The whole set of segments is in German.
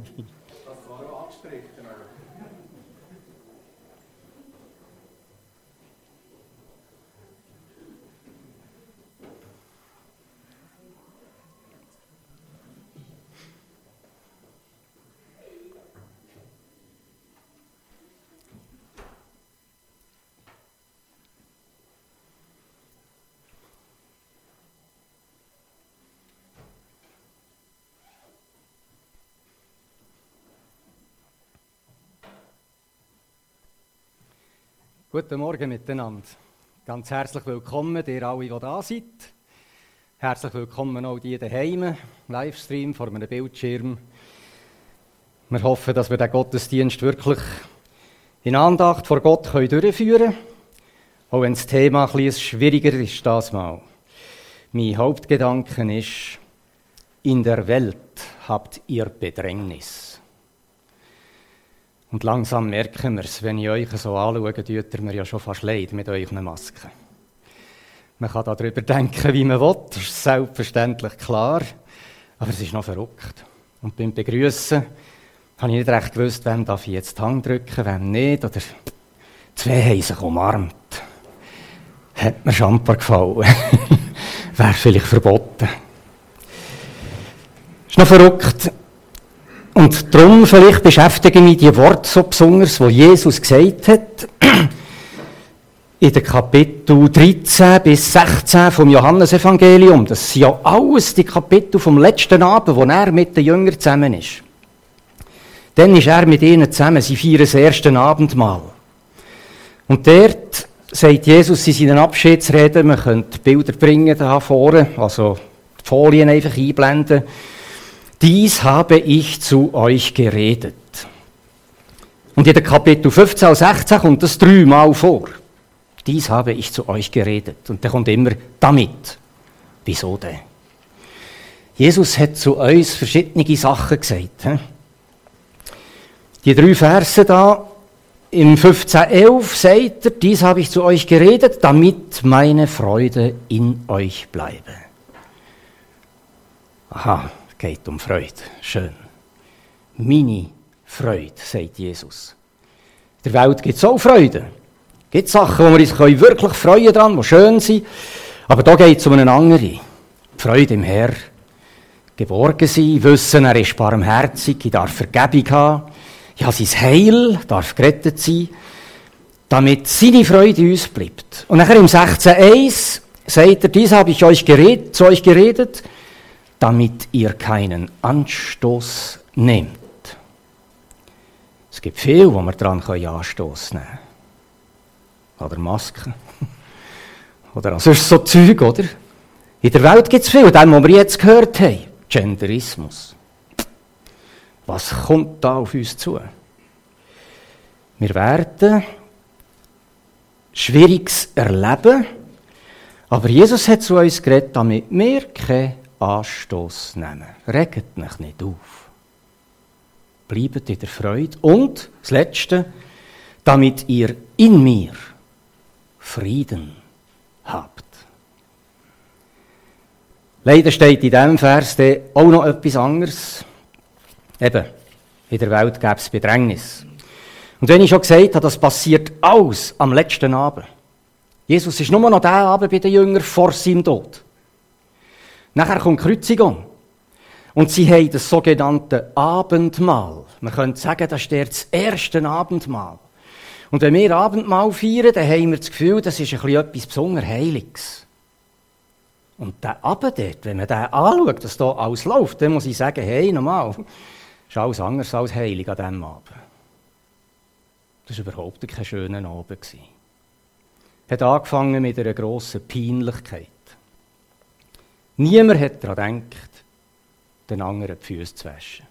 Das war auch angestrichen. Guten Morgen miteinander. Ganz herzlich willkommen, ihr alle, die da seid. Herzlich willkommen auch die daheim, Livestream vor einem Bildschirm. Wir hoffen, dass wir den Gottesdienst wirklich in Andacht vor Gott durchführen können, auch wenn das Thema ein bisschen schwieriger ist das Mal. Mein Hauptgedanke ist, in der Welt habt ihr Bedrängnis. Und langsam merken wir es, wenn ich euch so anschaue, tut ihr mir ja schon fast leid mit euren Masken. Man kann darüber denken, wie man will, das ist selbstverständlich klar, aber es ist noch verrückt. Und beim Begrüßen habe ich nicht recht gewusst, wem darf ich jetzt die Hand drücken, wem nicht, oder zwei haben sich umarmt. Hat mir Schamper gefallen. Wäre vielleicht verboten. Ist noch verrückt. Und darum vielleicht beschäftige ich mich die Worte so besonders, die Jesus gesagt hat, in den Kapitel 13 bis 16 vom Johannesevangelium. Das sind ja alles die Kapitel vom letzten Abend, wo er mit den Jüngern zusammen ist. Dann ist er mit ihnen zusammen, sie feiern das erste Abendmahl. Und dort sagt Jesus in seinen Abschiedsreden, man könnte Bilder bringen da vorne, also die Folien einfach einblenden. Dies habe ich zu euch geredet. Und in den Kapitel 15 und 16 kommt das 3-mal vor. Dies habe ich zu euch geredet. Und dann kommt immer damit. Wieso denn? Jesus hat zu uns verschiedene Sachen gesagt. Die 3 Verse da, im 15,11 sagt er, dies habe ich zu euch geredet, damit meine Freude in euch bleibe. Aha. Geht um Freude. Schön. Meine Freude, sagt Jesus. In der Welt gibt es auch Freude. Es gibt Sachen, wo wir uns wirklich freuen dran, die schön sind. Aber da geht es um eine andere. Die Freude im Herrn. Geborgen sein, wissen, er ist barmherzig, ich darf Vergebung haben. Ich habe sein Heil, darf gerettet sein. Damit seine Freude in uns bleibt. Und nachher im 16,1 sagt er, dies habe ich zu euch geredet, damit ihr keinen Anstoß nehmt. Es gibt viel, wo wir daran Anstoß nehmen können. Oder Masken. Oder sonst so Zeug, oder? In der Welt gibt es viel, dem, was wir jetzt gehört haben. Genderismus. Was kommt da auf uns zu? Wir werden Schwieriges erleben, aber Jesus hat zu uns geredet, damit wir keinen Anstoß nehmen. Regt euch nicht auf. Bleibt in der Freude. Und das Letzte, damit ihr in mir Frieden habt. Leider steht in diesem Vers auch noch etwas anderes. Eben, in der Welt gäbe es Bedrängnis. Und wenn ich schon gesagt habe, das passiert alles am letzten Abend. Jesus ist nur noch der Abend bei den Jüngern vor seinem Tod. Nachher kommt die Kreuzigung. Und sie haben das sogenannte Abendmahl. Man könnte sagen, das ist das erste Abendmahl. Und wenn wir Abendmahl feiern, dann haben wir das Gefühl, das ist etwas besonders Heiliges. Und der Abend dort, wenn man den anschaut, dass da alles läuft, dann muss ich sagen, hey, normal, ist alles anders als heilig an diesem Abend. Das war überhaupt kein schöner Abend. Hat angefangen mit einer grossen Peinlichkeit. Niemand hat daran gedacht, den anderen die Füße zu waschen.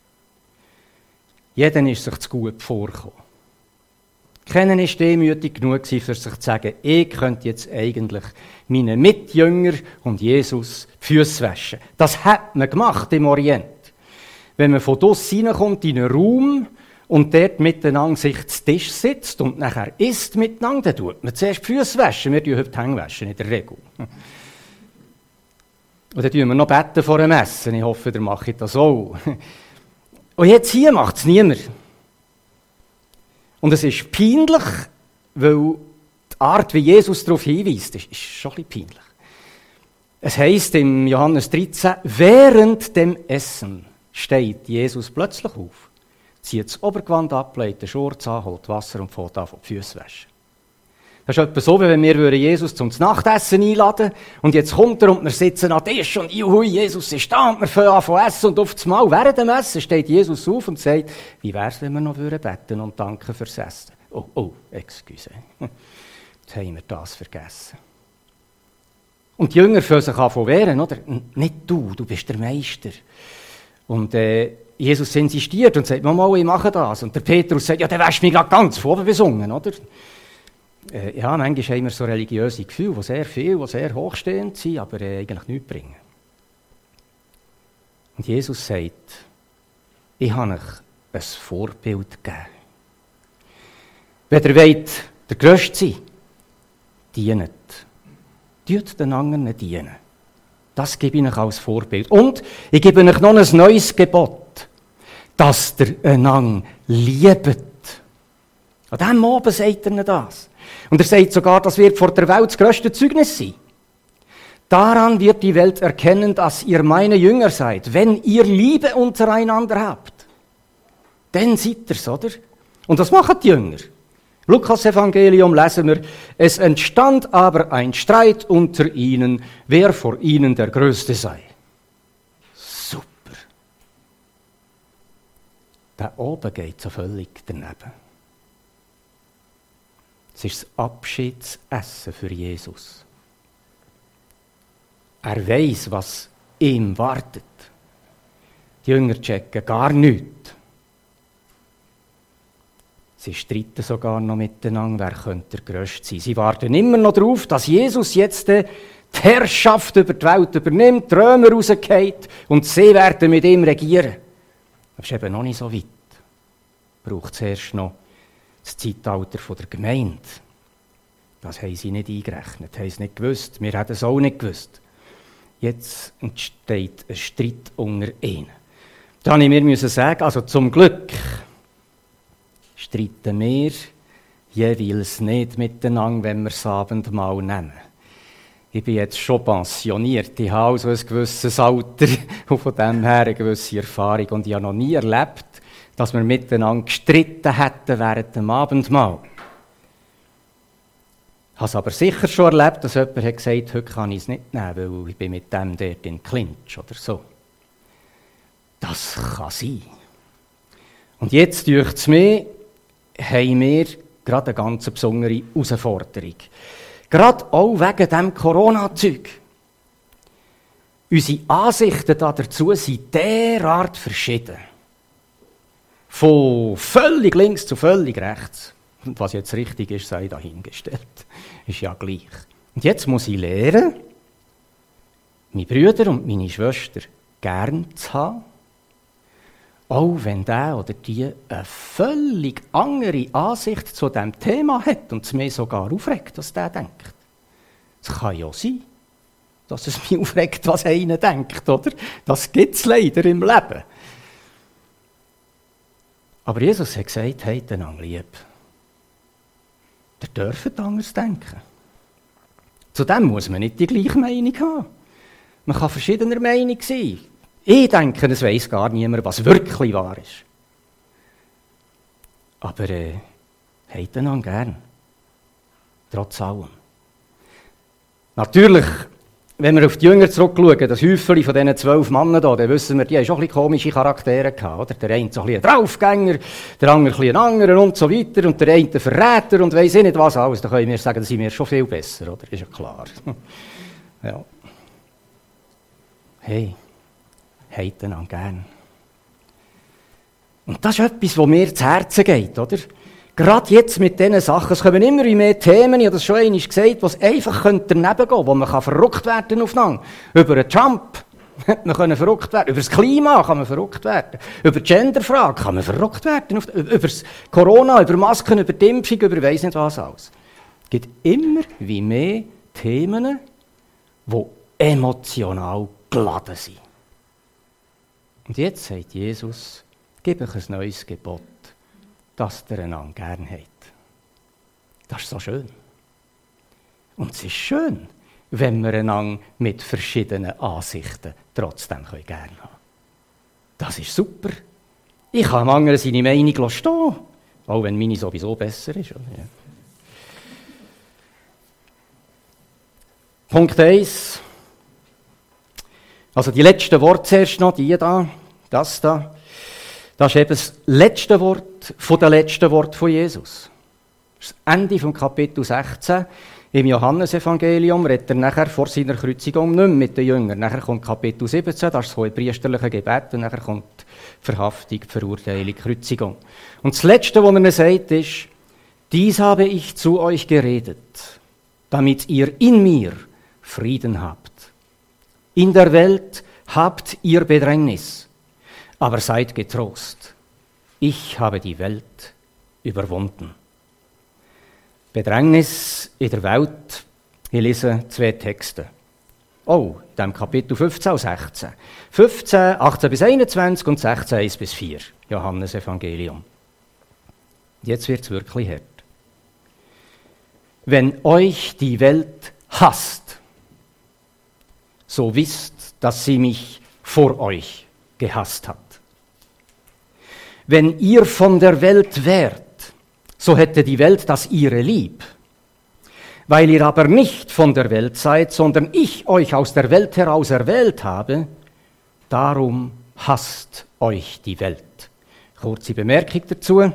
Jeder ist sich zu gut vorgekommen. Keiner war demütig genug, für sich zu sagen, ich könnte jetzt eigentlich meinen Mitjünger und Jesus die Füße waschen. Das hat man gemacht im Orient. Wenn man von draussen reinkommt in einen Raum und dort miteinander sich zu Tisch sitzt und nachher isst miteinander, dann tut man zuerst die Füße waschen. Wir tun heute die Hände waschen, in der Regel. Und dann tun wir noch beten vor dem Essen. Ich hoffe, ihr macht das auch. Und jetzt hier macht es niemand. Und es ist peinlich, weil die Art, wie Jesus darauf hinweist, ist schon ein bisschen peinlich. Es heisst im Johannes 13, während dem Essen steht Jesus plötzlich auf, zieht das Obergewand ab, legt den Schurz an, holt Wasser und fährt an, die Füße waschen. Das ist etwa so, wie wenn wir Jesus zum Nachtessen einladen und jetzt kommt er und wir sitzen an Tisch und juhu, Jesus ist da und wir fangen an zu essen und auf das Mal während dem Essen steht Jesus auf und sagt, wie wäre es, wenn wir noch beten und danken fürs Essen? Oh, excuse. Jetzt haben wir das vergessen. Und die Jünger fangen sich an zu wehren, oder? Nicht du bist der Meister. Und Jesus insistiert und sagt, Mama, ich mache das. Und der Petrus sagt, ja, der wäscht mich gerade ganz vor besungen, oder? Ja, manchmal haben wir so religiöse Gefühle, die sehr viel, die sehr hochstehend sind, aber eigentlich nichts bringen. Und Jesus sagt, ich habe euch ein Vorbild gegeben. Wenn ihr wollt, der Grösste sein, dienet. Tut den anderen dienen. Das gebe ich euch als Vorbild. Und ich gebe euch noch ein neues Gebot, dass ihr einander liebt. An diesem Abend sagt er das. Und er sagt sogar, das wird vor der Welt das grösste Zeugnis sein. Daran wird die Welt erkennen, dass ihr meine Jünger seid, wenn ihr Liebe untereinander habt. Dann seid ihr's, oder? Und was machen die Jünger? Lukas-Evangelium lesen wir, es entstand aber ein Streit unter ihnen, wer vor ihnen der Größte sei. Super. Der oben geht so völlig daneben. Es ist das Abschiedsessen für Jesus. Er weiss, was ihm wartet. Die Jünger checken gar nichts. Sie streiten sogar noch miteinander, wer könnte der Grösste sein. Sie warten immer noch darauf, dass Jesus jetzt die Herrschaft über die Welt übernimmt, die Römer rausgeht und sie werden mit ihm regieren. Das ist eben noch nicht so weit. Braucht es erst noch das Zeitalter der Gemeinde. Das haben sie nicht eingerechnet, haben sie nicht gewusst. Wir hätten es auch nicht gewusst. Jetzt entsteht ein Streit unter ihnen. Da musste ich mir sagen, also zum Glück streiten wir jeweils nicht miteinander, wenn wir das Abendmahl nehmen. Ich bin jetzt schon pensioniert, ich habe also ein gewisses Alter und von dem her eine gewisse Erfahrung. Und ich habe noch nie erlebt, dass wir miteinander gestritten hätten während dem Abendmahl. Ich habe es aber sicher schon erlebt, dass jemand hat gesagt, heute kann ich es nicht nehmen, weil ich bin mit dem dort in Clinch oder so. Das kann sein. Und jetzt dünkt es mir, haben wir gerade eine ganz besondere Herausforderung. Gerade auch wegen diesem Corona-Zeug. Unsere Ansichten dazu sind derart verschieden. Von völlig links zu völlig rechts. Und was jetzt richtig ist, sei dahingestellt. Ist ja gleich. Und jetzt muss ich lernen, meine Brüder und meine Schwester gern zu haben, auch wenn der oder die eine völlig andere Ansicht zu diesem Thema hat und es mich sogar aufregt, was der denkt. Es kann ja sein, dass es mich aufregt, was einer denkt, oder? Das gibt es leider im Leben. Aber Jesus hat gesagt, habt einander lieb. Ihr dürft anders denken. Zudem muss man nicht die gleiche Meinung haben. Man kann verschiedener Meinung sein. Ich denke, es weiss gar niemand, was wirklich wahr ist. Aber habt einander gern. Trotz allem. Natürlich, wenn wir auf die Jünger zurückschauen, das Häufchen von diesen 12 Männern hier, dann wissen wir, die haben schon ein bisschen komische Charaktere gehabt. Oder? Der eine so ein bisschen ein Draufgänger, der andere ein bisschen ein anderer und so weiter. Und der eine ein Verräter und weiss ich nicht was alles. Da können wir sagen, da sind wir schon viel besser, oder? Ist ja klar. Ja. Hey, habt einander gern. Und das ist etwas, was mir zu Herzen geht, oder? Gerade jetzt mit diesen Sachen, es kommen immer mehr Themen, ich habe das schon einmal gesagt, was einfach daneben gehen könnte, wo man verrückt werden aufeinander. Über einen Trump man kann verrückt werden. Über das Klima kann man verrückt werden. Über die Genderfrage kann man verrückt werden. Über das Corona, über Masken, über die Impfung, über weiss nicht was alles. Es gibt immer wie mehr Themen, die emotional geladen sind. Und jetzt sagt Jesus, gebe euch ein neues Gebot, dass ihr einander gern habt. Das ist so schön. Und es ist schön, wenn wir einander mit verschiedenen Ansichten trotzdem gern haben. Das ist super. Ich kann dem anderen seine Meinung stehen, auch wenn meine sowieso besser ist. Oder? Ja. Punkt 1. Also die letzten Worte zuerst noch, das ist eben das letzte Wort von den letzten Worten von Jesus. Das Ende vom Kapitel 16 im Johannesevangelium redet er nachher vor seiner Kreuzigung nicht mehr mit den Jüngern. Nachher kommt Kapitel 17, das ist so ein priesterliches Gebet, und nachher kommt die Verhaftung, die Verurteilung, die Kreuzigung. Und das Letzte, was er sagt, ist: Dies habe ich zu euch geredet, damit ihr in mir Frieden habt. In der Welt habt ihr Bedrängnis, aber seid getrost. Ich habe die Welt überwunden. Bedrängnis in der Welt. Ich lese 2 Texte. Oh, in dem Kapitel 15 und 16. 15, 18 bis 21 und 16, 1 bis 4. Johannesevangelium. Jetzt wird es wirklich hart. Wenn euch die Welt hasst, so wisst, dass sie mich vor euch gehasst hat. Wenn ihr von der Welt wärt, so hätte die Welt das ihre lieb. Weil ihr aber nicht von der Welt seid, sondern ich euch aus der Welt heraus erwählt habe, darum hasst euch die Welt. Kurze Bemerkung dazu.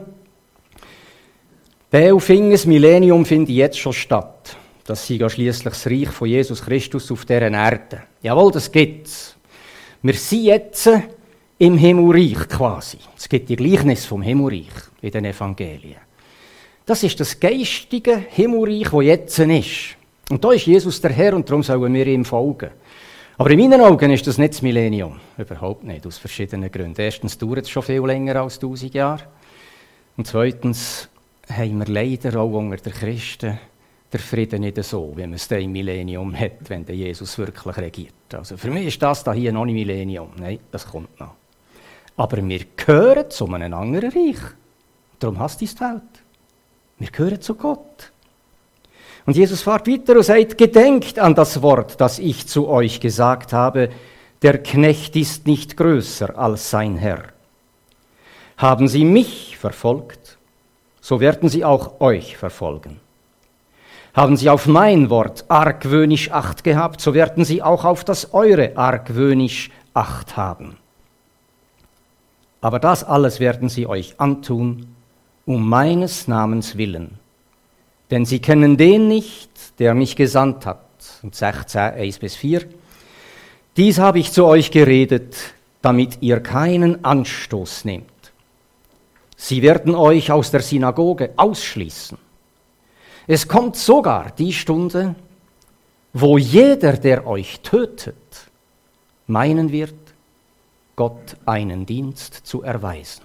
Das Millennium findet jetzt schon statt. Das sei ja schliesslich das Reich von Jesus Christus auf dieser Erde. Jawohl, das gibt's. Wir sind jetzt im Himmelreich quasi. Es gibt die Gleichnis vom Himmelreich in den Evangelien. Das ist das geistige Himmelreich, das jetzt ist. Und da ist Jesus der Herr und darum sollen wir ihm folgen. Aber in meinen Augen ist das nicht das Millennium. Überhaupt nicht, aus verschiedenen Gründen. Erstens dauert es schon viel länger als 1000 Jahre. Und zweitens haben wir leider auch unter den Christen den Frieden nicht so, wie man es im Millennium hat, wenn der Jesus wirklich regiert. Also für mich ist das hier noch nicht Millennium. Nein, das kommt noch. Aber wir gehören zu einem anderen Reich. Darum hasst uns die Welt. Wir gehören zu Gott. Und Jesus fährt weiter und sagt: Gedenkt an das Wort, das ich zu euch gesagt habe, der Knecht ist nicht größer als sein Herr. Haben sie mich verfolgt, so werden sie auch euch verfolgen. Haben sie auf mein Wort argwöhnisch Acht gehabt, so werden sie auch auf das eure argwöhnisch Acht haben. Aber das alles werden sie euch antun, um meines Namens willen. Denn sie kennen den nicht, der mich gesandt hat. Und 16, 1 bis 4. Dies habe ich zu euch geredet, damit ihr keinen Anstoß nehmt. Sie werden euch aus der Synagoge ausschließen. Es kommt sogar die Stunde, wo jeder, der euch tötet, meinen wird, Gott einen Dienst zu erweisen.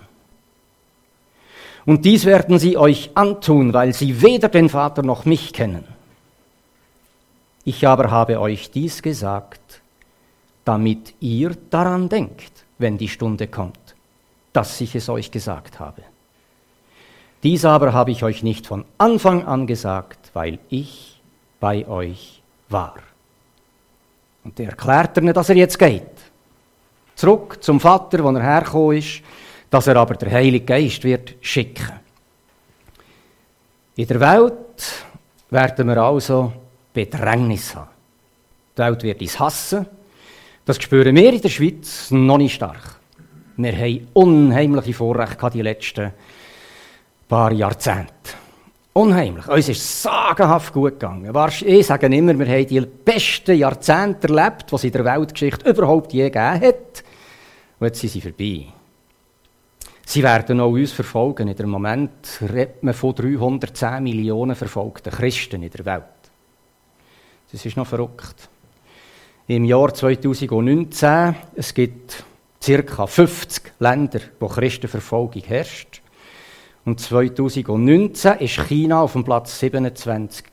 Und dies werden sie euch antun, weil sie weder den Vater noch mich kennen. Ich aber habe euch dies gesagt, damit ihr daran denkt, wenn die Stunde kommt, dass ich es euch gesagt habe. Dies aber habe ich euch nicht von Anfang an gesagt, weil ich bei euch war. Und er erklärt ihnen, dass er jetzt geht. Zurück zum Vater, wo er hergekommen ist, dass er aber der Heilige Geist wird schicken. In der Welt werden wir also Bedrängnis haben. Die Welt wird uns hassen. Das spüren wir in der Schweiz noch nicht stark. Wir haben unheimliche Vorrechte gehabt die letzten paar Jahrzehnte. Unheimlich. Uns ist es sagenhaft gut gegangen. Ich sage immer, wir haben die besten Jahrzehnte erlebt, die es in der Weltgeschichte überhaupt je gegeben hat. Und jetzt sind sie vorbei. Sie werden auch uns verfolgen. In dem Moment redet man von 310 Millionen verfolgten Christen in der Welt. Das ist noch verrückt. Im Jahr 2019, es gibt ca. 50 Länder, wo Christenverfolgung herrscht. Und 2019 war China auf dem Platz 27.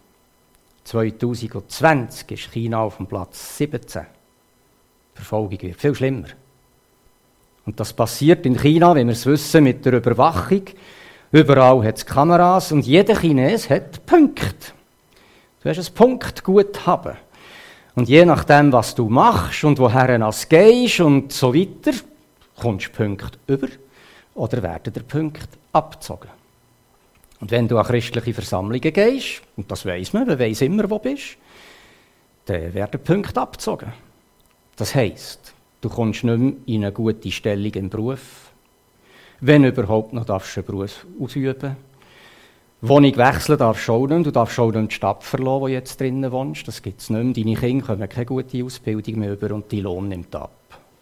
2020 ist China auf dem Platz 17. Die Verfolgung wird viel schlimmer. Und das passiert in China, wie wir es wissen, mit der Überwachung. Überall hat es Kameras und jeder Chines hat Punkte. Du hast ein Punktguthaben. Und je nachdem, was du machst und woher du gehst und so weiter, kommst du Punkte über oder werden dir Punkte abgezogen. Und wenn du an christliche Versammlungen gehst, und das weiss man weiss immer, wo du bist, dann werden Punkte abgezogen. Das heisst, du kommst nicht mehr in eine gute Stellung im Beruf, wenn überhaupt noch darfst du einen Beruf ausüben. Wohnung wechseln darfst du auch nicht. Du darfst auch nicht die Stadt verlassen, wo du jetzt drinnen wohnst. Das gibt es nicht mehr. Deine Kinder kommen keine gute Ausbildung mehr über und dein Lohn nimmt ab.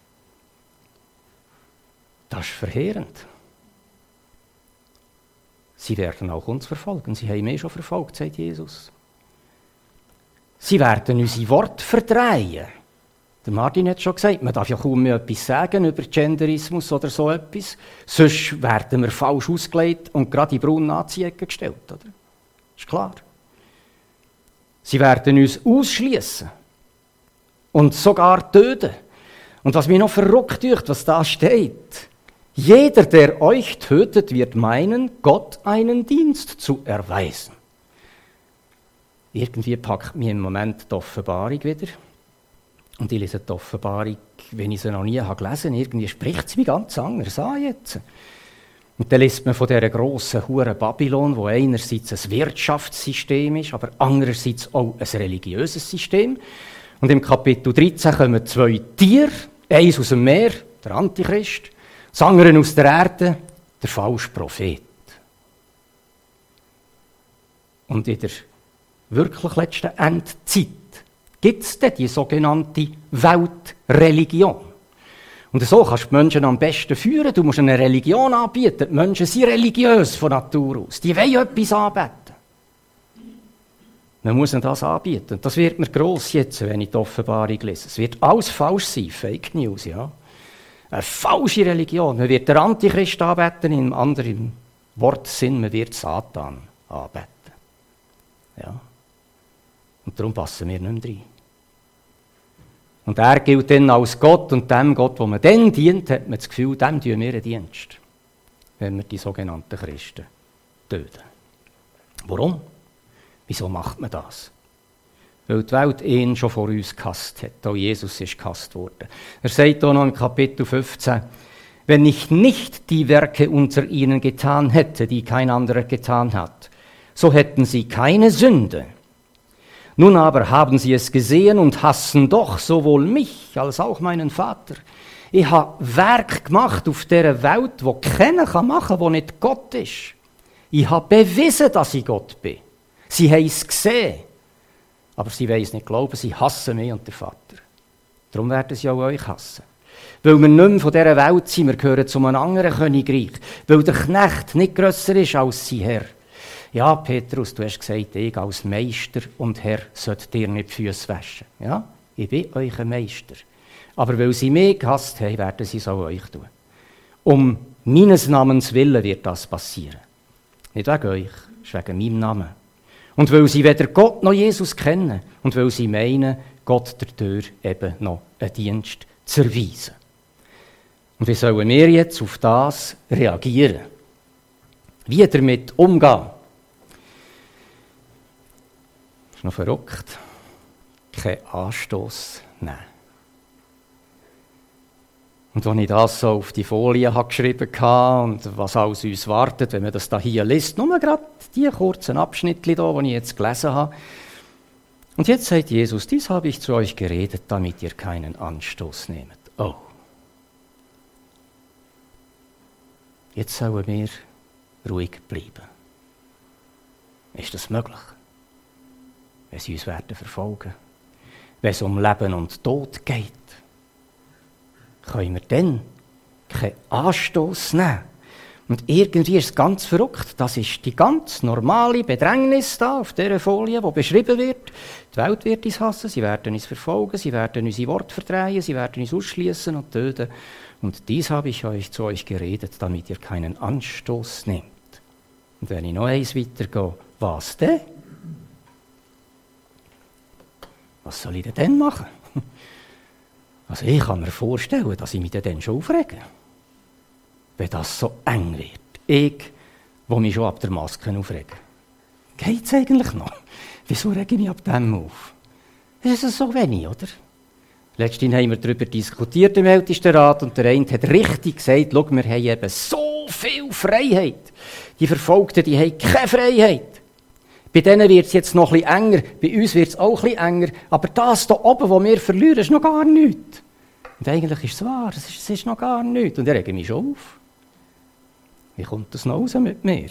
Das ist verheerend. Sie werden auch uns verfolgen. Sie haben mich schon verfolgt, sagt Jesus. Sie werden unsere Worte verdrehen. Der Martin hat schon gesagt, man darf ja kaum mehr etwas sagen über Genderismus oder so etwas. Sonst werden wir falsch ausgelegt und gerade in braunen Nazi-Ecke gestellt. Oder? Ist klar. Sie werden uns ausschließen und sogar töten. Und was mich noch verrückt macht, was da steht: Jeder, der euch tötet, wird meinen, Gott einen Dienst zu erweisen. Irgendwie packt mich im Moment die Offenbarung wieder. Und ich lese die Offenbarung, wenn ich sie noch nie gelesen habe. Irgendwie spricht sie mich ganz anders an jetzt. Und dann liest man von dieser grossen Hure Babylon, wo einerseits ein Wirtschaftssystem ist, aber andererseits auch ein religiöses System. Und im Kapitel 13 kommen 2 Tiere, eins aus dem Meer, der Antichrist, das andere aus der Erde, der falsche Prophet. Und in der wirklich letzten Endzeit gibt es denn die sogenannte Weltreligion. Und so kannst du die Menschen am besten führen. Du musst eine Religion anbieten. Die Menschen sind religiös von Natur aus. Die wollen etwas anbeten. Man muss ihnen das anbieten. Das wird mir gross jetzt, wenn ich die Offenbarung lese. Es wird alles falsch sein, Fake News, ja. Eine falsche Religion. Man wird den Antichrist anbeten, im anderen Wortsinn, man wird Satan anbeten. Ja. Und darum passen wir nicht mehr rein. Und er gilt dann als Gott, und dem Gott, wo man dann dient, hat man das Gefühl, dem tun wir einen Dienst, wenn wir die sogenannten Christen töten. Warum? Wieso macht man das? Weil die Welt ihn schon vor uns gehasst hat. Auch Jesus ist gehasst worden. Er sagt auch noch im Kapitel 15, wenn ich nicht die Werke unter ihnen getan hätte, die kein anderer getan hat, so hätten sie keine Sünde. Nun aber haben sie es gesehen und hassen doch sowohl mich als auch meinen Vater. Ich habe Werk gemacht auf dieser Welt, wo keiner machen kann, wo nicht Gott ist. Ich habe bewiesen, dass ich Gott bin. Sie haben es gesehen. Aber sie wollen es nicht glauben, sie hassen mich und den Vater. Darum werden sie auch euch hassen. Weil wir nicht mehr von dieser Welt sind, wir gehören zu einem anderen Königreich. Weil der Knecht nicht grösser ist als sein Herr. Ja, Petrus, du hast gesagt, ich als Meister und Herr sollte dir nicht die Füße waschen. Ja, ich bin euch ein Meister. Aber weil sie mich gehasst haben, werden sie es auch euch tun. Um meines Namens willen wird das passieren. Nicht wegen euch, es ist wegen meinem Namen. Und weil sie weder Gott noch Jesus kennen und weil sie meinen, Gott der Tür eben noch einen Dienst zu erweisen. Und wie sollen wir jetzt auf das reagieren? Wie damit umgehen? Das ist noch verrückt. Kein Anstoß nehmen. Und als ich das so auf die Folie geschrieben habe und was alles uns wartet, wenn man das da hier liest, nur gerade die kurzen Abschnitte hier, die ich jetzt gelesen habe. Und jetzt sagt Jesus, dies habe ich zu euch geredet, damit ihr keinen Anstoß nehmt. Oh. Jetzt sollen wir ruhig bleiben. Ist das möglich? Wenn sie uns werden verfolgen, wenn es um Leben und Tod geht, können wir dann keinen Anstoß nehmen. Und irgendwie ist es ganz verrückt. Das ist die ganz normale Bedrängnis da auf dieser Folie, die beschrieben wird. Die Welt wird uns hassen, sie werden uns verfolgen, sie werden unsere Worte verdrehen, sie werden uns ausschließen und töten. Und dies habe ich zu euch geredet, damit ihr keinen Anstoß nehmt. Und wenn ich noch eins weitergehe, was denn? Was soll ich denn machen? Also ich kann mir vorstellen, dass ich mich dann schon aufrege. wenn das so eng wird. Ich, wo mich schon ab der Maske aufrege. Geht's eigentlich noch? Wieso rege ich mich ab dem auf? Ist es so wenig, oder? Letztens haben wir darüber diskutiert im Ältestenrat und der eine hat richtig gesagt, schau, wir haben eben so viel Freiheit. Die Verfolgten, die haben keine Freiheit. Bei denen wird es jetzt noch ein bisschen enger, bei uns wird es auch ein bisschen enger, aber das hier oben, was wir verlieren, ist noch gar nichts. Und eigentlich ist es wahr, es ist noch gar nichts. Und ich rege mich schon auf. Wie kommt das noch raus mit mir?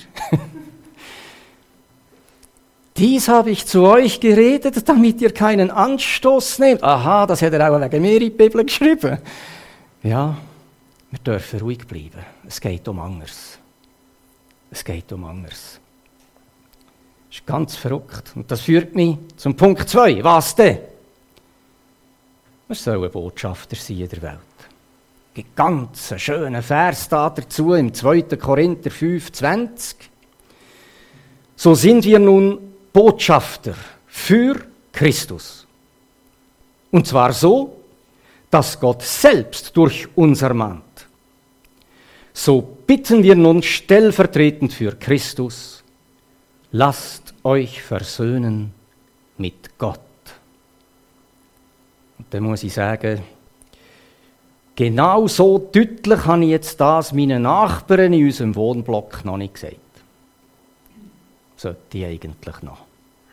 Dies habe ich zu euch geredet, damit ihr keinen Anstoß nehmt. Aha, das hat er auch wegen mir in die Bibel geschrieben. Ja, wir dürfen ruhig bleiben. Es geht um anderes. Es geht um anderes. Das ist ganz verrückt. Und das führt mich zum Punkt 2. Was denn? Wir sollen Botschafter sein in der Welt. Es gibt ganz einen schönen Vers dazu im 2. Korinther 5,20. So sind wir nun Botschafter für Christus. Und zwar so, dass Gott selbst durch uns ermahnt. So bitten wir nun stellvertretend für Christus, lasst euch versöhnen mit Gott. Und dann muss ich sagen, genau so deutlich habe ich jetzt das meinen Nachbarn in unserem Wohnblock noch nicht gesagt. Sollte ich eigentlich noch.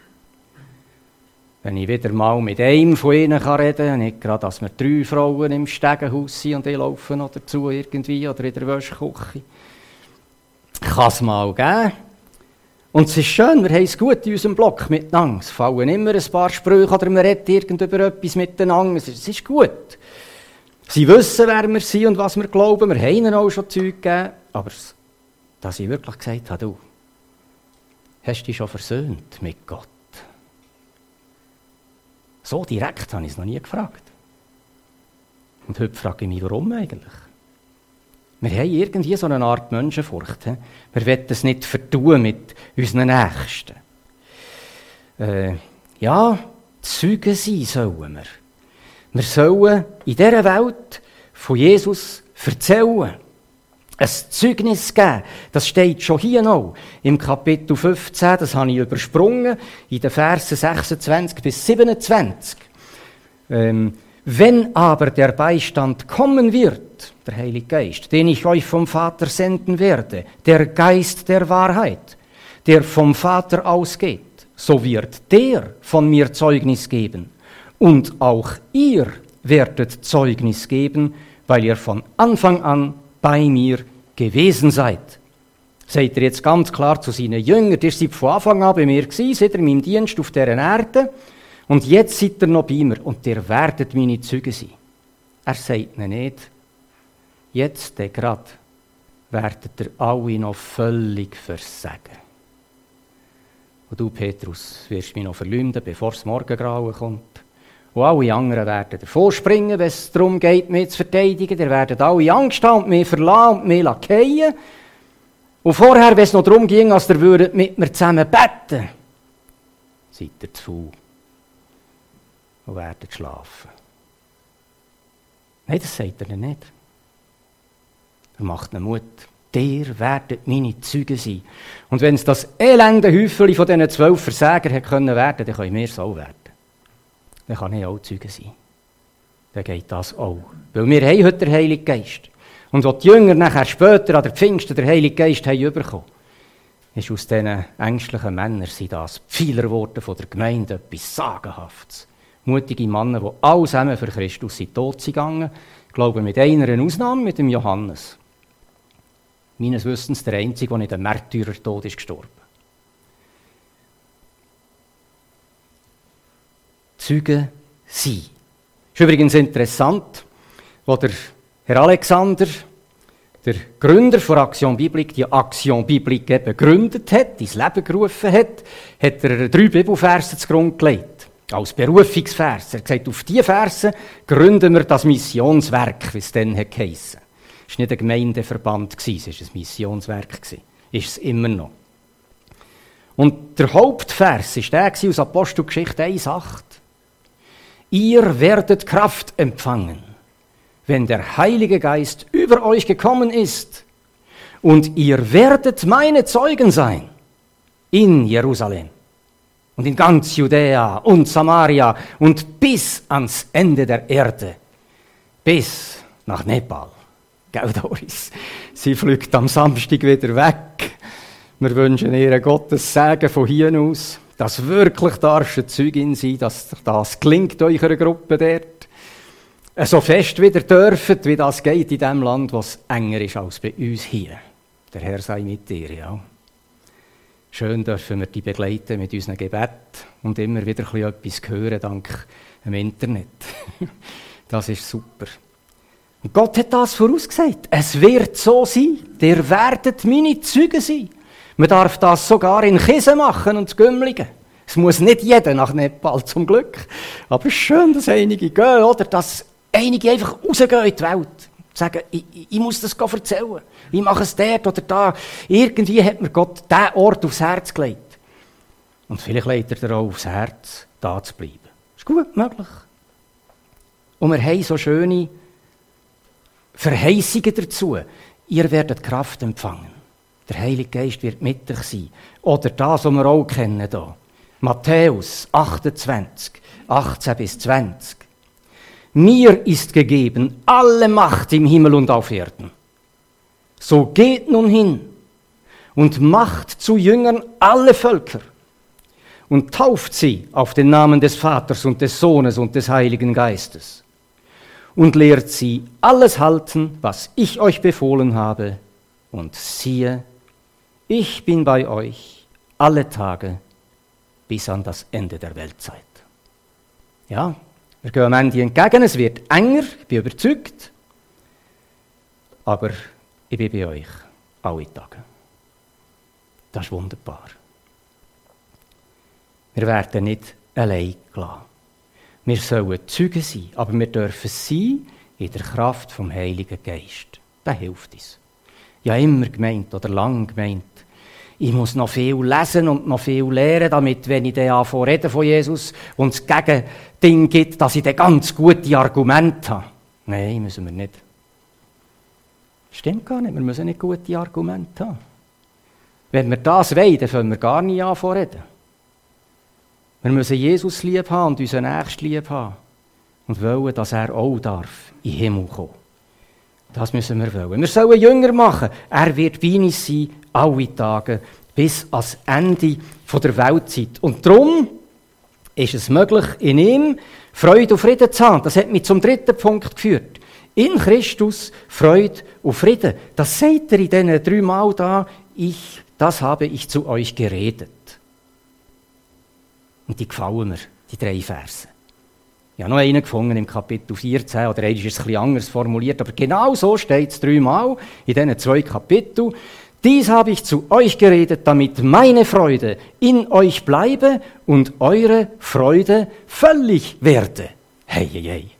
Wenn ich wieder mal mit einem von ihnen reden kann, nicht gerade, dass wir 3 Frauen im Stegenhaus sind und die laufen noch dazu irgendwie oder in der Wäschküche. Kann es mal geben. Und es ist schön, wir haben es gut in unserem Block miteinander. Es fallen immer ein paar Sprüche oder wir reden irgend über etwas miteinander. Es ist gut. Sie wissen, wer wir sind und was wir glauben. Wir haben ihnen auch schon Zeug gegeben. Aber dass ich wirklich gesagt habe, du, hast du dich schon versöhnt mit Gott? So direkt habe ich es noch nie gefragt. Und heute frage ich mich, warum eigentlich? Wir haben irgendwie so eine Art Menschenfurcht. He? Wir wollen es nicht vertun mit unseren Nächsten. Ja, Zeugen sein sollen wir. Wir sollen in dieser Welt von Jesus erzählen. Ein Zeugnis geben. Das steht schon hier noch. Im Kapitel 15, das habe ich übersprungen, in den Versen 26 bis 27. Wenn aber der Beistand kommen wird, der Heilige Geist, den ich euch vom Vater senden werde, der Geist der Wahrheit, der vom Vater ausgeht, so wird der von mir Zeugnis geben. Und auch ihr werdet Zeugnis geben, weil ihr von Anfang an bei mir gewesen seid. Seid ihr jetzt ganz klar zu seinen Jüngern, ihr seid von Anfang an bei mir gewesen, seid ihr in meinem Dienst auf dieser Erde und jetzt seid ihr noch bei mir und ihr werdet meine Zeugen sein. Er sagt ihnen nicht, jetzt gerade werdet ihr alle noch völlig versagen. Und du, Petrus, wirst mich noch verleumden, bevor das Morgengrauen kommt. Und alle anderen werden davor springen, wenn es darum geht, mich zu verteidigen. Ihr werdet alle Angst haben und mich verlassen und mich fallen. Und vorher, wenn es noch darum ging, als ihr würdet mit mir zusammen beten, seid ihr zu faul und werdet schlafen. Nein, das sagt er nicht. Er macht ihnen Mut. Ihr werdet meine Zeugen sein. Und wenn es das elende Häufchen von diesen 12 Versagern hätte werden können, dann können wir es auch werden. Dann kann ich auch Zeuge sein. Dann geht das auch. Weil wir haben heute den Heiligen Geist. Und was die Jünger nachher später an der Pfingsten den Heiligen Geist haben bekommen, ist aus diesen ängstlichen Männern sind das Pfeiler geworden von der Gemeinde, etwas Sagenhaftes. Mutige Männer, die alle zusammen für Christus in den Tod sind gegangen. Ich glaube, mit einer Ausnahme, mit dem Johannes. Meines Wissens der Einzige, der nicht ein Märtyrertod ist gestorben. Zeugen sein. Ist übrigens interessant, wo der Herr Alexander, der Gründer von Action Biblique, die Action Biblique eben gegründet hat, ins Leben gerufen hat, hat er 3 Bibelverse zugrunde gelegt. Als Berufungsverse. Er hat gesagt, auf diese Verse gründen wir das Missionswerk, wie es dann geheissen. Es war nicht ein Gemeindeverband, es war ein Missionswerk. Ist es immer noch. Und der Hauptvers war der aus Apostelgeschichte 1,8. Ihr werdet Kraft empfangen, wenn der Heilige Geist über euch gekommen ist, Und ihr werdet meine Zeugen sein in Jerusalem und in ganz Judäa und Samaria und bis ans Ende der Erde, bis nach Nepal. Gell, Doris? Sie fliegt am Samstag wieder weg. Wir wünschen ihr Gottes Segen von hier aus, dass wirklich darfst eine Zeugin sein, dass das gelingt eurer Gruppe dort. So fest wieder dürfen, wie das geht in dem Land, was enger ist als bei uns hier. Der Herr sei mit dir, ja. Schön dürfen wir die begleiten mit unseren Gebet und immer wieder etwas hören dank dem Internet. Das ist super. Und Gott hat das vorausgesagt. Es wird so sein. Ihr werdet meine Zeugen sein. Man darf das sogar in Kiesen machen und Gümligen. Es muss nicht jeder nach Nepal, zum Glück. Aber es ist schön, dass einige gehen, oder? Dass einige einfach rausgehen in die Welt. Sagen, ich muss das erzählen. Ich mache es dort oder da. Irgendwie hat mir Gott diesen Ort aufs Herz gelegt. Und vielleicht legt er dir auch aufs Herz, da zu bleiben. Ist gut möglich. Und wir haben so schöne Verheißungen dazu. Ihr werdet Kraft empfangen. Der Heilige Geist wird mit euch sein. Oder das, was wir auch kennen hier. Matthäus 28, 18 bis 20. Mir ist gegeben alle Macht im Himmel und auf Erden. So geht nun hin und macht zu Jüngern alle Völker und tauft sie auf den Namen des Vaters und des Sohnes und des Heiligen Geistes und lehrt sie alles halten, was ich euch befohlen habe. Und siehe, ich bin bei euch alle Tage bis an das Ende der Weltzeit. Ja, wir gehen am Ende entgegen, es wird enger, ich bin überzeugt, aber ich bin bei euch alle Tage. Das ist wunderbar. Wir werden nicht allein gelassen. Wir sollen Zeugen sein, aber wir dürfen sein in der Kraft vom Heiligen Geist. Das hilft uns. Ja, immer gemeint oder lang gemeint. Ich muss noch viel lesen und noch viel lernen, damit, wenn ich dann anfange reden von Jesus und das Gegending gibt, dass ich dann ganz gute Argumente habe. Nein, müssen wir nicht. Stimmt gar nicht, wir müssen nicht gute Argumente haben. Wenn wir das wollen, dann können wir gar nicht anfangen reden. Wir müssen Jesus lieb haben und unseren Nächsten lieb haben und wollen, dass er auch darf in den Himmel kommen. Das müssen wir wollen. Wir sollen Jünger machen. Er wird bei uns sein, alle Tage, bis ans Ende der Weltzeit. Und darum ist es möglich, in ihm Freude und Frieden zu haben. Das hat mich zum dritten Punkt geführt. In Christus Freude und Frieden. Das sagt er in diesen 3 Mal da. Das habe ich zu euch geredet. Und die gefallen mir, die 3 Verse. Ich habe noch einen gefunden im Kapitel 14, oder einer ist es ein bisschen anders formuliert, aber genau so steht es 3 Mal in diesen 2 Kapiteln. Dies habe ich zu euch geredet, damit meine Freude in euch bleibe und eure Freude völlig werde. Hey, hey, hey.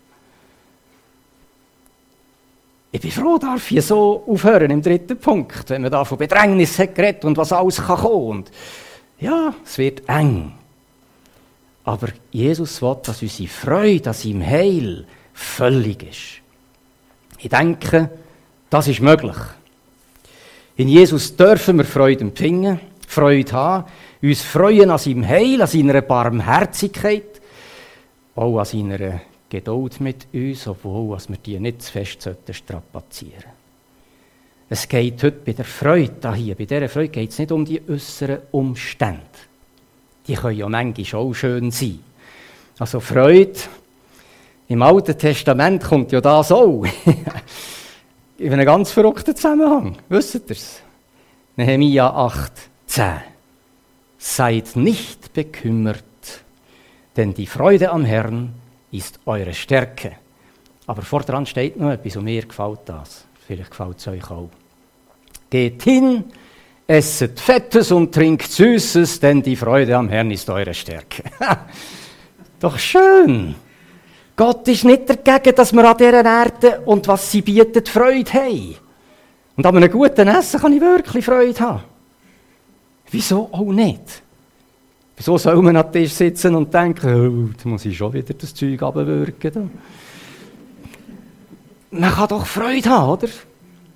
Ich bin froh, darf ich so aufhören im 3. Punkt, wenn man da von Bedrängnis hat geredet und was alles kann kommen. Und ja, es wird eng. Aber Jesus will, dass unsere Freude an seinem Heil völlig ist. Ich denke, das ist möglich. In Jesus dürfen wir Freude empfangen, Freude haben, uns freuen an seinem Heil, an seiner Barmherzigkeit, auch an seiner Geduld mit uns, obwohl wir die nicht zu fest strapazieren sollten. Es geht heute bei der Freude hier, bei dieser Freude geht es nicht um die äußeren Umstände. Die können ja manchmal auch schön sein. Also Freude, im Alten Testament kommt ja das auch. In einem ganz verrückten Zusammenhang. Wisst ihr es? Nehemia 8,10. Seid nicht bekümmert, denn die Freude am Herrn ist eure Stärke. Aber vordran steht noch etwas und mir gefällt das. Vielleicht gefällt es euch auch. Geht hin, esset Fettes und trinkt Süßes, denn die Freude am Herrn ist eure Stärke. Doch schön. Gott ist nicht dagegen, dass wir an dieser Erde und was sie bietet, Freude haben. Und an einem guten Essen kann ich wirklich Freude haben. Wieso auch nicht? Wieso soll man an den Tisch sitzen und denken, oh, da muss ich schon wieder das Zeug runterwürgen? Man kann doch Freude haben, oder?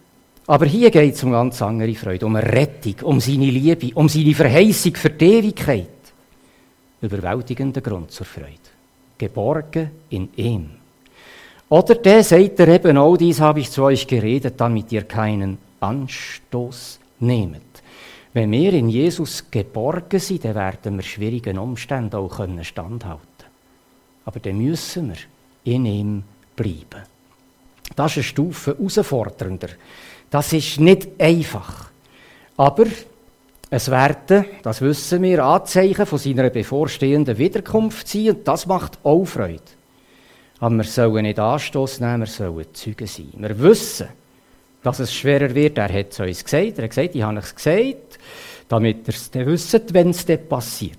Aber hier geht es um ganz andere Freude, um eine Rettung, um seine Liebe, um seine Verheißung für die Ewigkeit. Überwältigender Grund zur Freude. Geborgen in ihm. Oder der sagt er eben auch, dies habe ich zu euch geredet, damit ihr keinen Anstoß nehmet. Wenn wir in Jesus geborgen sind, dann werden wir schwierigen Umständen auch standhalten können. Aber dann müssen wir in ihm bleiben. Das ist eine Stufe herausfordernder. Das ist nicht einfach. Aber es werden, das wissen wir, Anzeichen von seiner bevorstehenden Wiederkunft sein und das macht auch Freude. Aber wir sollen nicht Anstoß nehmen, wir sollen Zeugen sein. Wir wissen, dass es schwerer wird. Er hat es uns gesagt. Er hat gesagt, ich habe es gesagt, damit ihr es dann wisst, wenn es dann passiert.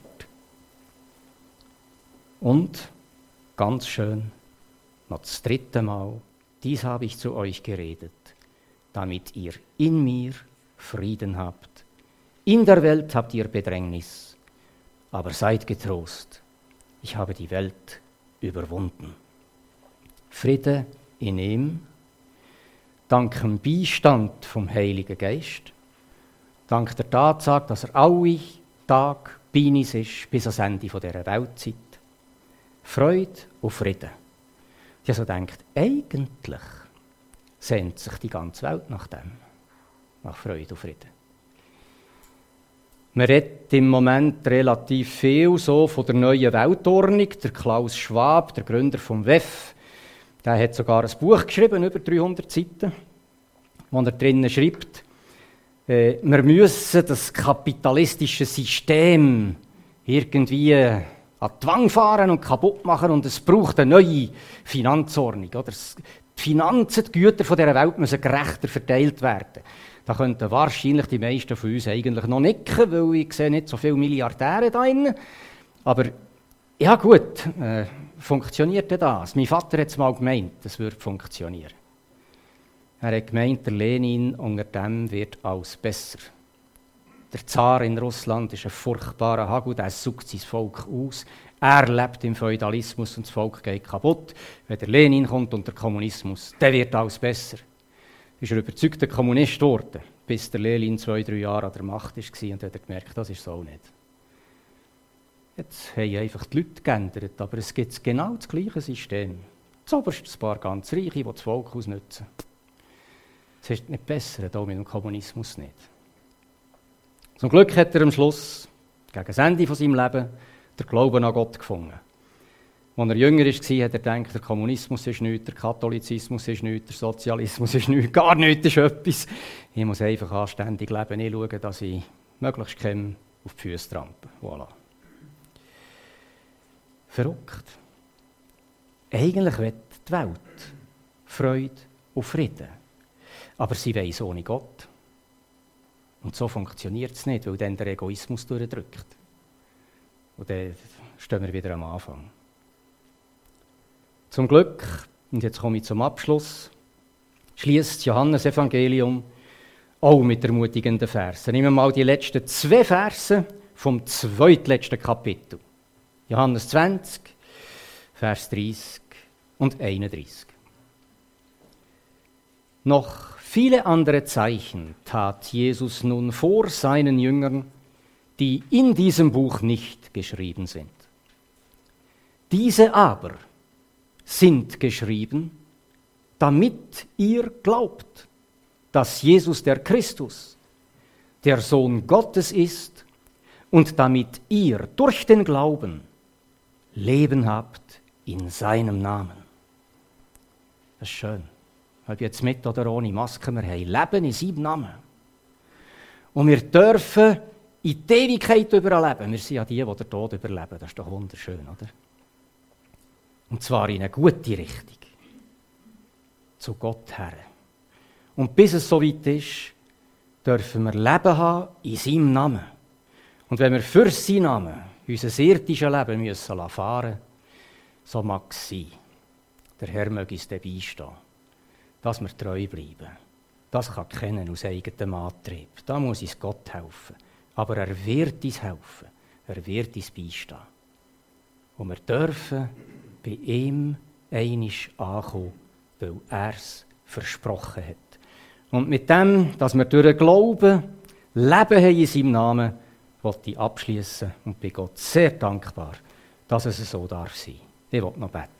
Und, ganz schön, noch das dritte Mal, dies habe ich zu euch geredet, damit ihr in mir Frieden habt. In der Welt habt ihr Bedrängnis, aber seid getrost, ich habe die Welt überwunden. Friede in ihm, dank dem Beistand vom Heiligen Geist, dank der Tatsache, dass er alle Tage bei uns ist, bis ans Ende dieser Weltzeit. Freude und Frieden. Ich habe so gedacht, eigentlich sehnt sich die ganze Welt nach dem, nach Freude und Frieden. Man redet im Moment relativ viel so von der neuen Weltordnung. Der Klaus Schwab, der Gründer vom WEF, der hat sogar ein Buch geschrieben, über 300 Seiten, wo er drinnen schreibt, wir müssen das kapitalistische System irgendwie an die Wand fahren und kaputt machen und es braucht eine neue Finanzordnung. Oder? Die Finanzen, die Güter dieser Welt müssen gerechter verteilt werden. Da könnten wahrscheinlich die meisten von uns eigentlich noch nicken, weil ich sehe nicht so viele Milliardäre da drin. Aber ja gut, funktioniert denn das? Mein Vater hat es mal gemeint, das würde funktionieren. Er hat gemeint, der Lenin, unter dem wird alles besser. Der Zar in Russland ist ein furchtbarer Hagel, der saugt sein Volk aus. Er lebt im Feudalismus und das Volk geht kaputt. Wenn der Lenin kommt und der Kommunismus, dann wird alles besser. Ist er überzeugter Kommunist geworden, bis der Lenin 2-3 Jahre an der Macht war und hat gemerkt, das ist so nicht. Jetzt haben einfach die Leute geändert, aber es gibt genau das gleiche System. Zuoberst ein paar ganz Reiche, die das Volk ausnutzen. Es ist nicht besser, hier mit dem Kommunismus nicht. Zum Glück hat er am Schluss, gegen das Ende von seinem Leben, den Glauben an Gott gefunden. Als er jünger war, hat er gedacht, der Kommunismus ist nichts, der Katholizismus ist nichts, der Sozialismus ist nichts, gar nichts ist etwas. Ich muss einfach anständig leben, ich schaue, dass ich möglichst keinem auf die Füße trampe. Voilà. Verrückt. Eigentlich will die Welt Freude und Frieden. Aber sie weiss ohne Gott. Und so funktioniert es nicht, weil dann der Egoismus durchdrückt. Und dann stehen wir wieder am Anfang. Zum Glück, und jetzt komme ich zum Abschluss, schließt das Johannesevangelium auch mit ermutigenden Versen. Nehmen wir mal die letzten 2 Verse vom zweitletzten Kapitel. Johannes 20, Vers 30 und 31. Noch viele andere Zeichen tat Jesus nun vor seinen Jüngern, die in diesem Buch nicht geschrieben sind. Diese aber sind geschrieben, damit ihr glaubt, dass Jesus der Christus, der Sohn Gottes ist und damit ihr durch den Glauben Leben habt in seinem Namen. Das ist schön. Ob jetzt mit oder ohne Maske, wir haben Leben in seinem Namen. Und wir dürfen in die Ewigkeit überleben. Wir sind ja die den Tod überleben. Das ist doch wunderschön, oder? Und zwar in eine gute Richtung. Zu Gott her. Und bis es soweit ist, dürfen wir Leben haben in seinem Namen. Und wenn wir für seinen Namen unser irdisches Leben müssen fahren, so mag es sein. Der Herr möge uns dabei stehen, dass wir treu bleiben. Das kann kennen aus eigenem Antrieb. Da muss uns Gott helfen. Aber er wird uns helfen. Er wird uns beistehen. Und wir dürfen bei ihm einmal ankommen, weil er es versprochen hat. Und mit dem, dass wir durch den Glauben Leben haben in seinem Namen, wollte ich abschließen und bin Gott sehr dankbar, dass es so darf sein. Ich will noch beten.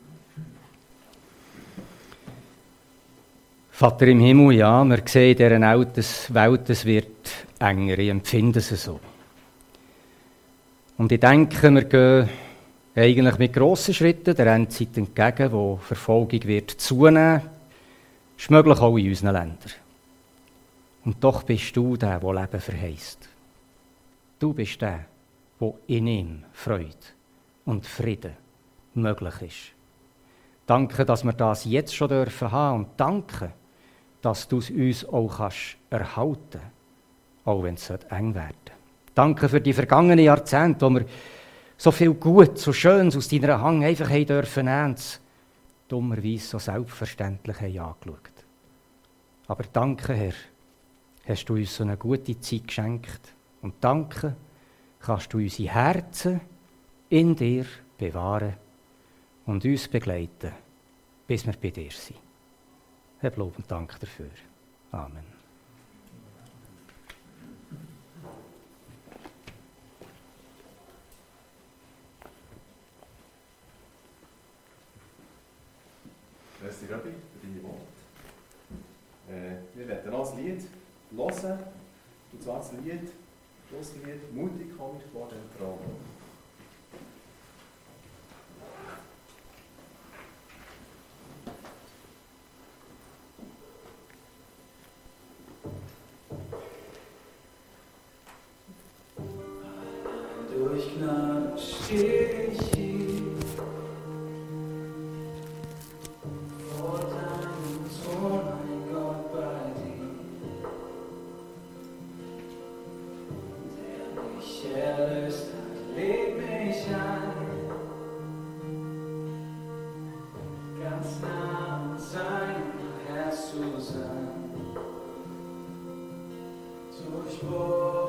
Vater im Himmel, ja, wir sehen in dieser Welt, es wird enger, ich empfinde es so. Und ich denke, wir gehen eigentlich mit grossen Schritten der Endzeit entgegen, wo Verfolgung wird zunehmen, ist möglich auch in unseren Ländern. Und doch bist du der, der Leben verheißt. Du bist der, der in ihm Freude und Frieden möglich ist. Danke, dass wir das jetzt schon dürfen haben und danke, dass du es uns auch erhalten kannst, auch wenn es eng werden. Danke für die vergangenen Jahrzehnte, wo wir so viel Gutes, so Schönes aus deiner Hand einfach haben dürfen nehmen und es dummerweise so selbstverständlich haben angeschaut. Aber danke, Herr, hast du uns so eine gute Zeit geschenkt. Und danke, kannst du unsere Herzen in dir bewahren und uns begleiten, bis wir bei dir sind. Hab Lob und Dank dafür. Amen. Merci, Gabi, für deine Worte. Wir werden noch ein Lied hören. Und zwar das Lied, Schlusslied, mutig kommt vor den Thron. Durch Gnade stehe ich hier vor deinem Thron, mein Gott, bei dir, der mich erlöst hat, lädt mich ein, ganz nah an seinem Herz zu sein, durch